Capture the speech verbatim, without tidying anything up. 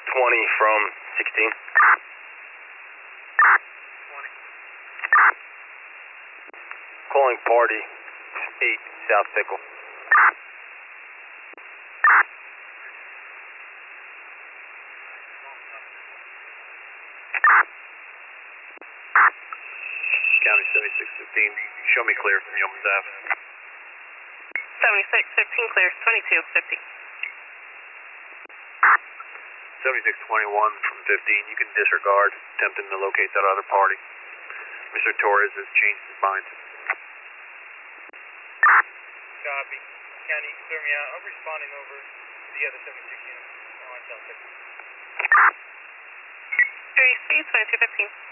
twenty from sixteen. twenty. Calling party eight South Pickle. County seventy-six fifteen, show me clear from Yeoman's Ave. seventy-six fifteen clear, twenty-two fifty. seventy-six twenty-one from fifteen, you can disregard, attempting to locate that other party. Mister Torres has changed his mind. Copy. County, you can clear me out. I'm responding over to the other seventy-six units on South Pickle. three speed, twenty-two fifteen.